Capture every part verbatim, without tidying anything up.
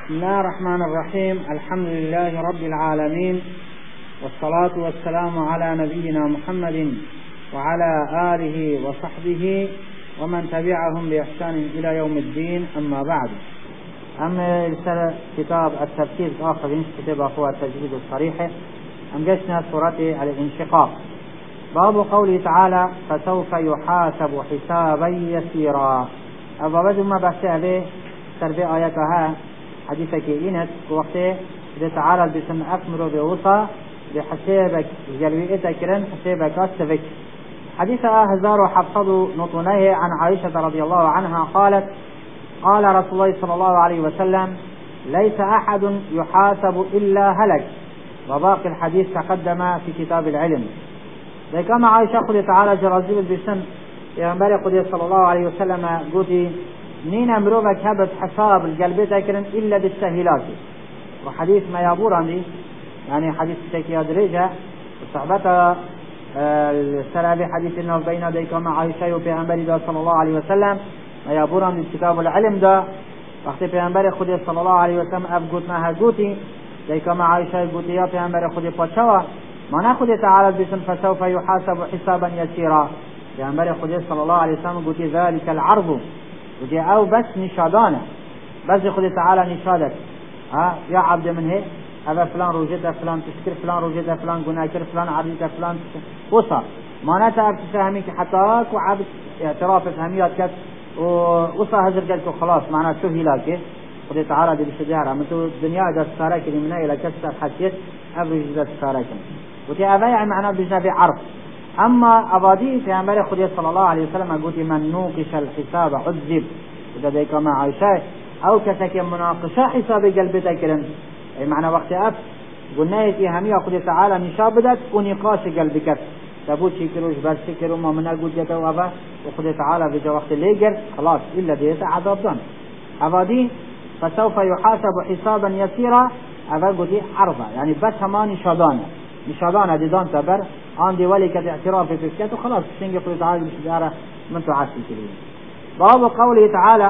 بسم الله الرحمن الرحيم. الحمد لله رب العالمين، والصلاة والسلام على نبينا محمد وعلى آله وصحبه ومن تبعهم بإحسان إلى يوم الدين. أما بعد، أما رسالة كتاب التفسير الآخر من كتاب أخوة التجريد الصريح، أم جشنا سورة الانشقاق. باب قوله تعالى: فسوف يحاسب حسابا يسيرا. أبا بدو ما بحث عليه تربية آياتها حديثك إنت وقت إذا تعالى بسم أكمر بوصى بحسابك جلوئتك رن حسابك أستفك. حديث أهزار حفظ نطنيه عن عائشة رضي الله عنها قالت: قال رسول الله صلى الله عليه وسلم: ليس أحد يحاسب إلا هلك. وباقي الحديث تقدم في كتاب العلم. كما عائشة قد تعالى جرازيب البسن يغنبري قد صلى الله عليه وسلم قلت: نين امروبك هبت حساب القلبيت اكرن إلا بالسهلات. وحديث ما يابور عندي يعني حديث تكي أدريجة وصحبتها السلابي حديث انه بين ديك مع عائشة وبيغنبري صلى الله عليه وسلم ما يابور عندي كتاب العلم ده. وقت بيغنبري قد صلى الله عليه وسلم أبقوت ما هقوتي ديك مع عائشة قلتي يا بيغنبري قد بطشوا ما ناخذ تعالى بسن فسوف يحاسب حسابا يسيرا. بيغنبري قد صلى الله عليه وسلم قلتي ذلك العرض ودي أو بس نشادانه بس يخذ تعالى نشادك ها يا عبد من هيك هذا فلان روجته فلان تشكر فلان روجته فلان قناكر فلان عبدته فلان وصى ما نتعب تفهميك حتى وعبد اعتراف فهميات كت ووصى هزر قلت خلاص معناه شو هلاك خذ تعالى دي بالشجاعة من تو الدنيا إذا سارك اللي منها إلى كسر حكيت أبرج إذا سارك ودي أبايع معناه بجنبي عرف. أما أبادي في عمر خدي صلى الله عليه وسلم قلت: من نوقش الحساب عذب. إذا ذيك مع عائشة أو كسك مناقشة حساب قلبتك كرن أي معنى وقت أب قلنا يتي همية خدي تعالى نشابدت ونقاش قلبك تبوت شكروش بس شكروا ما منا قلت يتوابا وخدي تعالى في وقت الليجر خلاص إلا ديت عذاب ضن. أبادي فسوف يحاسب حسابا يسيرا. أبا قلت عرضة يعني بس هما نشادانة نشادانة دي دان تبر عندي ولي كاعتراف في فسكته وخلاص تشنق قل تعالى بالشجارة من تعسي كريم. باب قوله تعالى: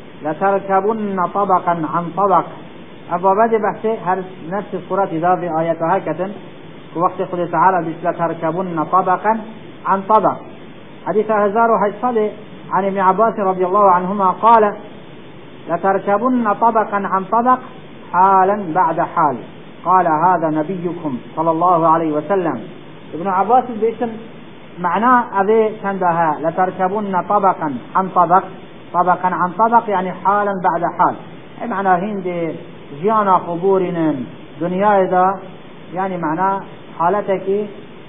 لتركبن طبقا عن طبق. أبا بدي بحثي هل نفس الصورة إذا في آياتها كتن وقت قل تعالى: لتركبن طبقا عن طبق. حديث هزار وحيصل عن ابن عباس رضي الله عنهما قال: لتركبن طبقا عن طبق حالا بعد حال. قال: هذا نبيكم صلى الله عليه وسلم. ابن عباس بيشن معناه أذي شندها لتركبون طبقا عن طبق طبقا عن طبق يعني حالا بعد حال. أي معناه هند جيانا قبورنا دنيا إذا يعني معناه حالتك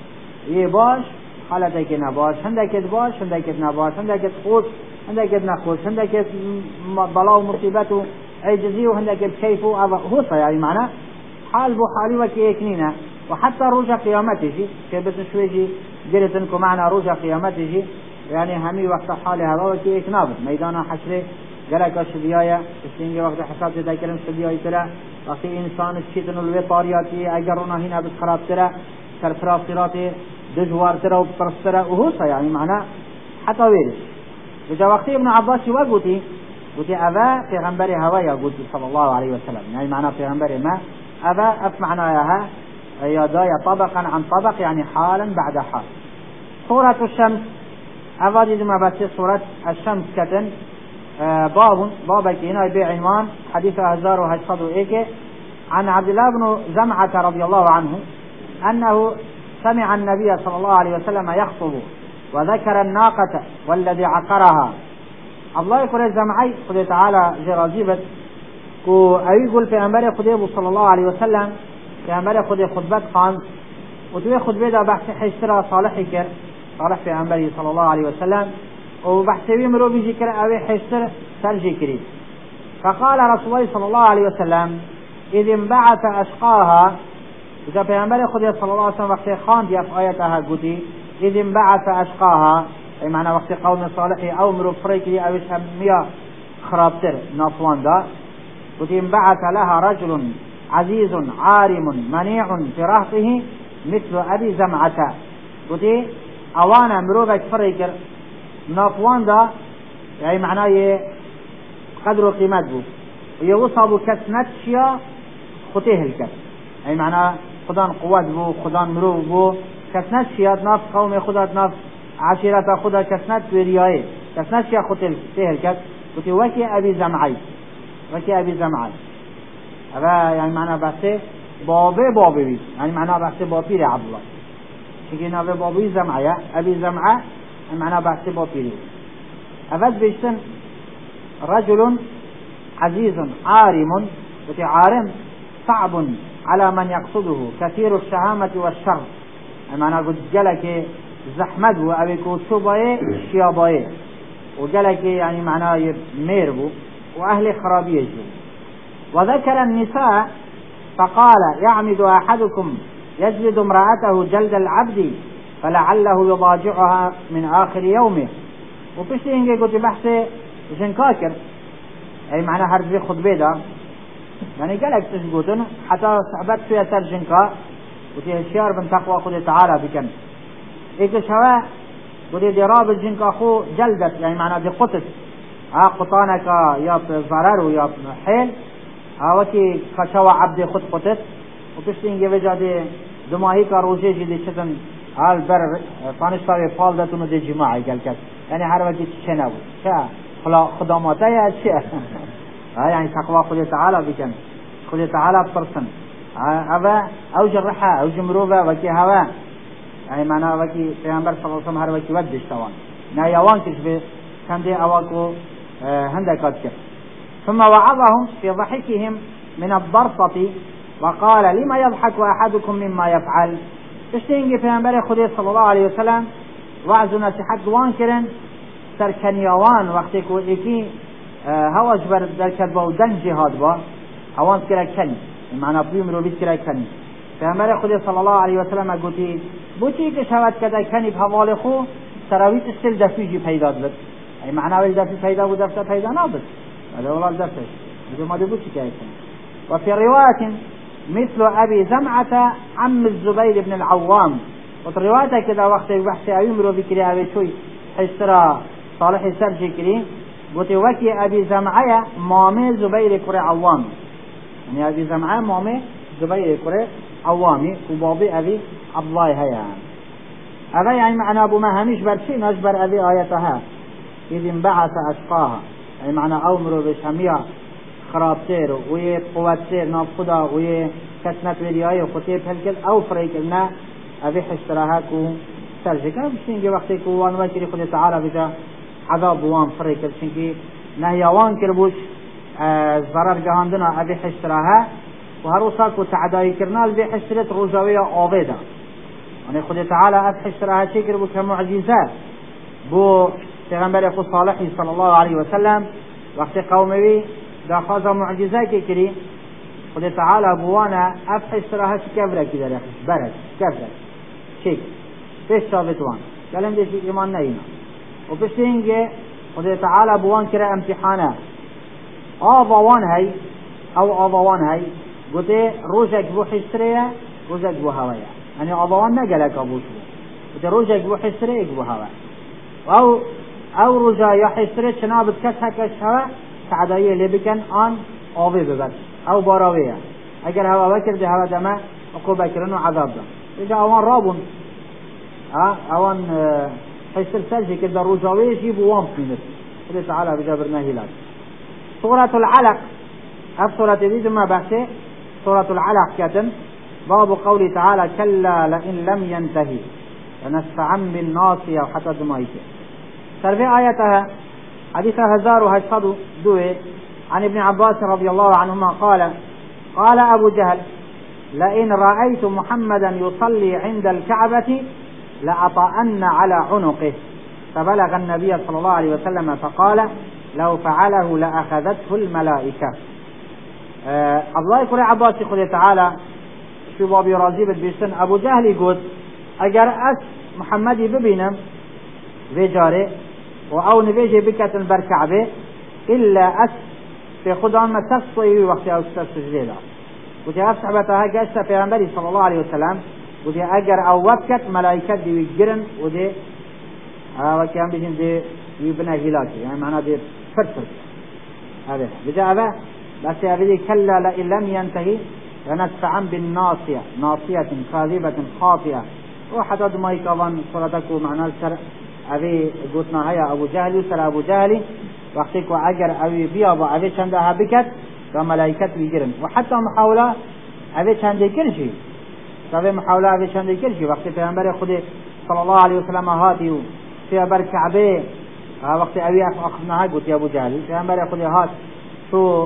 يباش حالتك نباش هندك باش هندك نباش هندك تخوش هندك نخوش هندك بلاو مصيبته عجزي وهندك بكيفه هو يعني معناه حال بو حالي وكيكنينا. وحتى رجع قيامته كيف بتشويجي جلتنكم معنا رجع قيامته يعني همي وقت حالي هذا وكي إكناب ميدان حشره جلك الشبياية تشتينجي وقت حساب تدا كلام الشبياية ترى وقت إنسان الشيطان الوطارياتي أجرنا هنا بتخراب ترى سرفراف تراتي دجوار ترى وبطرس ترى وهو يعني معناه حتى ويرش. وجا وقت ابن عباس وقوتي قوتي أبا في غنبري هوايا قوتي صلى الله عليه وسلم يعني معناه في غنبري ما أبا أفمعنا ياها يدايا طبقا عن طبق يعني حالا بعد حال. سورة الشمس أفادي ما بس سورة الشمس كتن آه باب بابك هنا بعنوان حديث أهزار وهجصدوا إيكي عن عبد الله بن زمعة رضي الله عنه أنه سمع النبي صلى الله عليه وسلم يخطب وذكر الناقة والذي عقرها. الله يقول الزمعي قل تعالى جرازيبت كو أيقول في أمباري قديبه صلى الله عليه وسلم في أمباري قديب خطبت قان وتوي خطبه دا بحث حيشترى صالحي كر صالح في أمباري صلى الله عليه وسلم وبحثي مرو بيجي كر أوي حيشتر سرجي كريم. فقال رسول الله صلى الله عليه وسلم: إذ انبعث أشقاها. إذا في أمباري قديب صلى الله عليه وسلم وقت خان دي في آياتها قدي إذ انبعث أشقاها أي معنى وقت قوم صالحي أو مرو فريكي أو شمية خرابتر ناصوان دا قد انبعث لها رجل عزيز عارم منيع في رهطه مثل أبي زمعة. قد أوانا مروبك فريكر ناصوان دا يعني معناه قدر قيمته و یه وصابو کس نتشیا خطه هلکت ای معنی خدان قوت بو خدان مرو بو کس نتشیاد ناف قوم خودت ناف عشیرت خدا کس نت وریای کس نتشیا خطه هلکت وتی وکی ابی زمعی وکی ابی زمعی اوه یعنی معنی بسته بابه بابه بید یعنی معنی بسته با پیر عبدالله چگه نوه بابوی زمعه ابی زمعه معنی بسته با پیری اول بیشتن رجل عزيز عارم وتي عارم صعب على من يقصده كثير الشهامة والشر معنى قد جلك زحمت و أبي كوتشوبه شيابه وجلك يعني معناه ميربو وأهل خرابيه وذكر النساء فقال يعمد أحدكم يجلد امرأته جلد العبد فلعله يضاجعها من آخر يومه وبشتي إنجي قلت بحث جنكاكر أي معنى هرزي خطبه دا يعني قالك تشقوتن حتى صحبت فيها سر جنكا وتي هشيار بن تقوى خد تعالى بكن إيك شواء قلت دي راب الجنكا خو جلدت يعني معنى دي قطت ها قطانك يا ضرر ويا حيل ها وتي خشوا عبد خد قطت وبشتي إنجي وجا دي دماهي کا روجه جي دي شتن حال بر پانشتاوی پال دتونو دی جماعی گل کس یعنی هر وقتی چه نبود چه خداماته یا چه یعنی تقوی خود تعالی بکن خود تعالی برسن اوه او جرحه او جمروبه وکی هوا یعنی معنی وکی پیغمبر صلی اللہ علیہ وسلم هر وکی ودش توان نه یوان کش به کنده اواکو هندکات کرد ثم وعظهم في ضحكهم من الضرطة وقال لما يضحك أحدكم مما يفعل تشتينجي پیغمبر خدا صلی الله علیه وسلم وعظ و نصیحت دوان کرن سرکنیاوان وقتی که یکی هواج بر درکت با و دن جهاد با هوان کرا کنی معنی پیم رو بید کرا کنی پیغمبر خدا صلی الله علیه وسلم گوتی بوچی که شود کده کنی بحوال خو سراویت استل دفیجی پیدا دلد ای معنی ولی دفی پیدا بود دفتا پیدا نابد ولی اولا دفتش بجو ما دی بوچی که کنی و فی روایت مثل أبي زمعة عم الزبير بن العوام وطريواته كده وقت بحث أيوم رو بكري أبي شوي حسرا صالح سرجي كري قلت وكي أبي زمعة مامي زبير كري عوام يعني أبي زمعة مامي زبير كري عوامي وبابي أبي عبد الله هيا هذا يعني معنى أبو مهميش برشي نجبر أبي آياتها إذ انبعث أشقاها يعني معنى أمر بشميع خراب سير ويه قوات سير ناف خدا ويه كسنت ورياي وخطيب هلكل او فريق لنا ابي حشتراها كو سرجكا بشينجي وقتي كو وان وكري خدا تعالى بجا عذاب وان فريق بشينجي نهيوان كربوش ضرر جهاندنا ابي حشتراها وهروسا كو تعداي كرنال بي حشترت رجاوية اوبيدا يعني خدا تعالى ابي حشتراها شي كربو كمعجزات بو پیغمبر خو صالحي صلى الله عليه وسلم وقت قومي دا خازا معجزه که کری خدا تعالی بوانا افحش سراها چی کفره که در اخش برد کفره چک پیش ثابت وان کلم دیشی ایمان نینا و پیش اینگه خدا تعالی بوان کرا امتحانه آوان هی او آوان هی گوته روزک بو حسره روزک بو هوایه یعنی آوان نگلک ابوش بو گوته روزک بو حسره اک بو هوا او او روزا یا حسره چنابت کس حکش هوا تعدایه لی بکن آن آوی ببرد او باراویه اگر هوا بکرده هوا دمه عقوبه کرن و عذاب ده اجا اوان رابون اوان حسر سلجه که در روزاویه جیب وام کنید خدا تعالی بجابر نهیلات سورة العلق اف سورة دید ما بحثه سورة العلق كتن باب قول تعالى كلا لئن لم ينتهي لنسفعا بالناصية وحتى دمائك سرفي آياتها حديث هزار وهشهد دوه عن ابن عباس رضي الله عنهما قال قال أبو جهل لئن رأيت محمدا يصلي عند الكعبة لأطأن على عنقه فبلغ النبي صلى الله عليه وسلم فقال لو فعله لأخذته الملائكة أه الله يقول عباس يقول تعالى شو بابي راضي بيشتن أبو جهل يقول أجر أس محمدي ببينم في جاره و نویجه بکتن بر کعبه الا اس في خدا ما تصوي وقت او تسجيل لا ودي اصحابتها جاشت پیغمبر صلى الله عليه وسلم ودي اگر او وقت ملائكه دي يجرن ودي اه وكان بيجن دي يبنى هلاك يعني معناه دي فرفر هذا بجا هذا بس أبدي كلا لئن لم ينتهي لنسفعا بالناصية ناصية كاذبة خاطئة وحتى دمائي كوان صورتكو معنى السر أبي قلتنا هيا أبو جهل وسر أبو جهل وقتك وعجر أبي بيابا أبي چندها بكت وملائكت بيجرن وحتى محاولة أبي چنده كرشي فأبي محاولة أبي چنده كرشي وقت پیغمبر خود صلى الله عليه وسلم هاتي في بر كعبه وقت أبي أخذناها قلت يا أبو جهل پیغمبر خود هات تو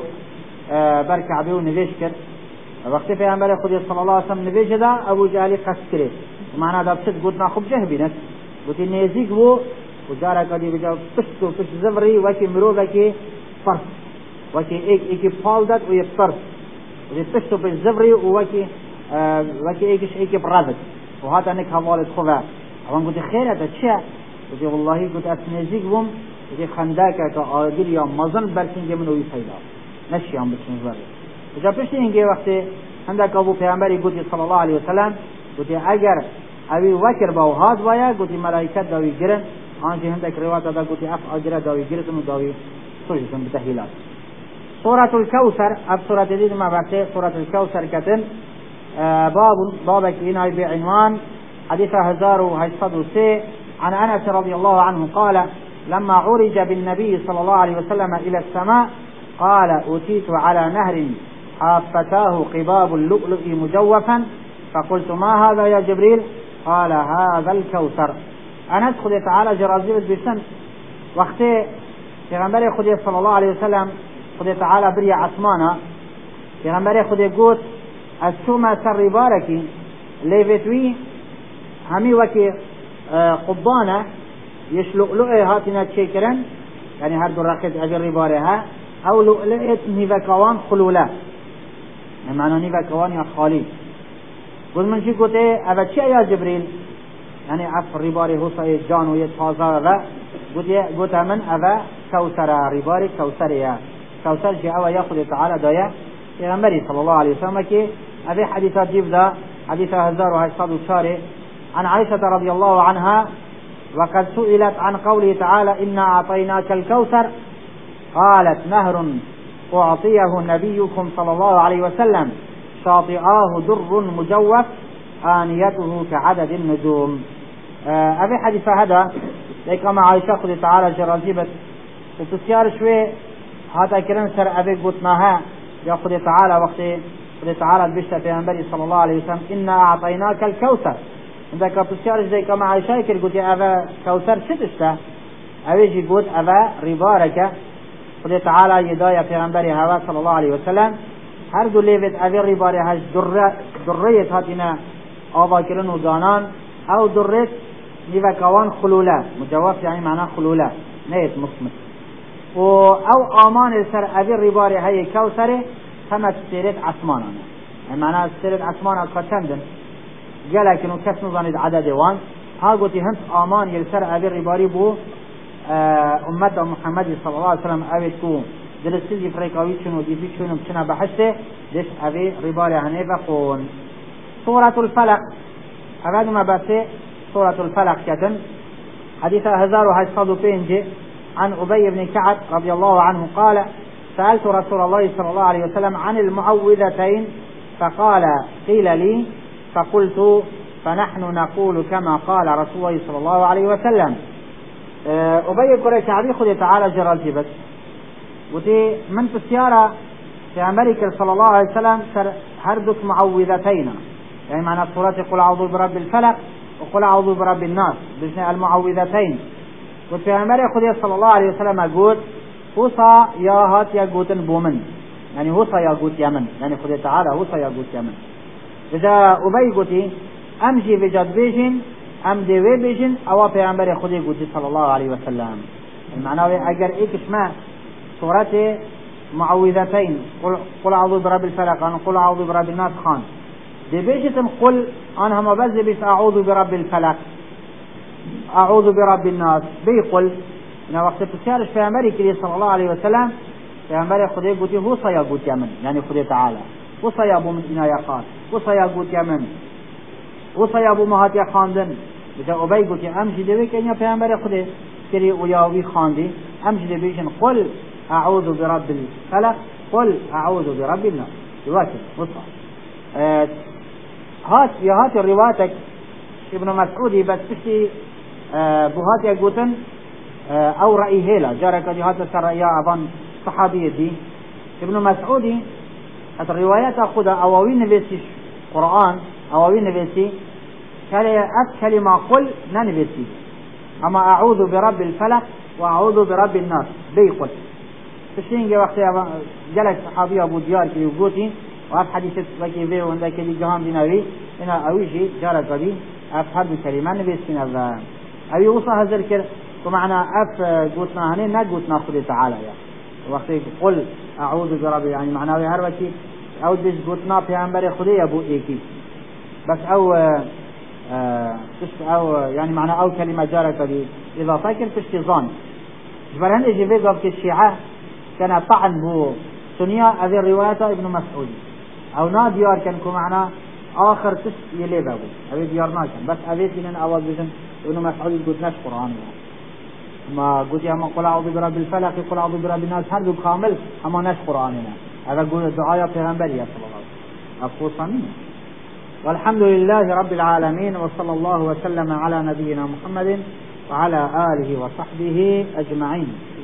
بر كعبه ونویش کرد وقت پیغمبر خود صلى الله عليه وسلم نویش دا أبو جهل قصد کرد ومعنى دا بسد قلتنا خب جه بينك قلت نيزيك بو وجارة قدي بجاو پشت و پشت زفري وكي مرو وكي فرس وكي ايك ايكي پالدت و يبصرس وكي پشت و پشت زفري وكي اه وكي ايكش ايكي برادت وهذا نك حوالت خواه اوان قلت خير هذا چه قلت والله قلت اسنيزيك بوم قلت خنداك كآجل يا مزن برسنج من وي فيدا نشيان بچن زفري وجا پشت اینگه وقت هندك ابو پیغمبری قلت صلى الله عليه وسلم قلت اگر اوی وکر باو هاد بایا قلت ملائکت داوی گرن آنجي هندك رواية دا قلت أف أجرى داوي جرتم وداوي سجتم بتهيلات سورة الكوثر أب سورة جديد ما بعد سورة الكوثر كتن آه باب بابك إنها بعنوان حديث هزار وهيصد وسي عن أنس رضي الله عنه قال لما عرج بالنبي صلى الله عليه وسلم إلى السماء قال أتيت على نهر حافتاه قباب اللؤلؤ مجوفا فقلت ما هذا يا جبريل قال هذا الكوثر أنس خدي تعالى جرازيل بسن وقت پیغمبر خدي صلى الله عليه وسلم خدي تعالى بريا عثمانا پیغمبر خدي قوت السوما سر باركي ليفتوي همي وكي قبانة يشلؤلؤي هاتنا تشيكرن يعني هر درقت أجر بارها أو لؤلؤت نيفكوان خلولا معنى نيفكوان يا خالي قلت من شي قلت أبا چي يا جبريل يعني عف رباري هو صاير جان ويتحاضر و قلت قلت من أبا كوثر رباري كوثر يا كوثر جاء ويأخذ تعالى دايا پیغمبری صلى الله عليه وسلم كي أبي حديثات جيب حديث هزار وهيصد وشاري عن عائشة رضي الله عنها وقد سئلت عن قوله تعالى إنا أعطيناك الكوثر قالت نهر أعطيه نبيكم صلى الله عليه وسلم شاطئاه در مجوف آنيته كعدد النجوم. أبي حديث هذا لك مع عائشة خذ تعالى جرازيبة وتسيار شوي هذا كلام سر أبي قلتناها يا خذ تعالى وقت خذ تعالى البشتة في أنبري صلى الله عليه وسلم إنا أعطيناك الكوثر عندك تسيار زي كما عائشة كل قلت أبا كوثر ستشته أبي جي قلت أبا ربارك خذ تعالى يدايا في أنبري هوا صلى الله عليه وسلم هر دو ليفت أبي رباري هاش درية هاتنا آبا کرن و دانان او درت نیوکوان خلوله مجوف يعني معناه خلوله نيت مصمت و او آمان سر ابي رباري هاي كوثر كما سيرت عثمان يعني معناه سيرت عثمان اكتندن قال كنو كس نظانيد عدد وان ها قلت هنت آمان يلسر ابي رباري بو امت محمد صلى الله عليه وسلم ابي تو دلسل يفريقاوي شنو ديفي شنو بشنا بحشته دش ابي رباري هنيفا قون سورة الفلق أبعد ما بس سورة الفلق كتن حديث هزار وهيصد بينجي عن أبي بن كعب رضي الله عنه قال سألت رسول الله صلى الله عليه وسلم عن المعوذتين فقال قيل لي فقلت فنحن نقول كما قال رسول الله صلى الله عليه وسلم. أبي كرة كعبي خذ تعالى جرالتي بس وتي من تسيارة في أمريكا صلى الله عليه وسلم هردك معوذتين يعني معنى سورة قل أعوذ برب الفلق وقل أعوذ برب الناس بجنة المعوذتين. وفي أمريكا خذ صلى الله عليه وسلم أقول هوصا يا هات يا قوتن بومن يعني هوصا يا قوت يمن يعني خذ تعالى هوصا يا قوت يمن. إذا أبي قوتي أمشي بجد بيجن أم ديوي بيجن أو في أمريكا خذ قوتي صلى الله عليه وسلم المعنى أجر إيك اسمه سورة معوذتين قل, قل أعوذ برب الفلق قل أعوذ برب الناس خان دي بيجتن قل أنا هم بز بس أعوذ برب الفلق أعوذ برب الناس بيقول إن وقت تسيرش في أمريكا صلى الله عليه وسلم في أمريكا خذي قوتي هو صيا قوت يمن يعني خذي تعالى هو صيا أبو مدينة يا خان هو صيا قوت يمن هو صيا أبو مهات يا خاندن بجا أبي قوتي أمشي دي كأني في أمريكا خذي كري وياوي خاندي أمشي دي بيجن قل أعوذ برب الفلق قل أعوذ برب الناس الواكب وصح آه هات يا هات الروايتك ابن مسعودي بس تشتي آه بهات يقولن آه أو رأي هيلا جارك دي هات سر يا أبان صحابية دي ابن مسعودي هات الروايات أخذها أواوين نبيسي قرآن أواوين نبيسي كلمة قل ننبيسي أما أعوذ برب الفلق وأعوذ برب الناس بيقل تشتين وقت جلس صحابي أبو ديار كي يقولي وأف حديثة لكي بيه وندك اللي جهان ديناوي إنه أويجي جارك دي أف هذه الكلمة نبيسين هذا أبي وصى هذا الكل ومعنى أف قوتنا هني ما قوتنا خذ تعالى يا وقت قل أعوذ برب يعني معناه هربتي أو دش قوتنا في أمبر خذي أبو إيكي بس أو آه أو يعني معنى أو كلمة جارك دي إذا فاكر تشتظان جبران إجي في قبل الشيعة كان طعن بو سنية هذه الرواية ابن مسعود أو نا ديار كان كو معنا آخر تس يلي بابو أبي ديار ناكن بس أبيت لنا أول بجن ابن مسعود قلت ناش قرآن ما قلت يا ما قل أعوذ برب الفلق قل أعوذ برب الناس هردو كامل أما ناش قرآننا هذا قول الدعاء في هنبرية صلى الله عليه وسلم أفوصا والحمد لله رب العالمين وصلى الله وسلم على نبينا محمد وعلى آله وصحبه أجمعين.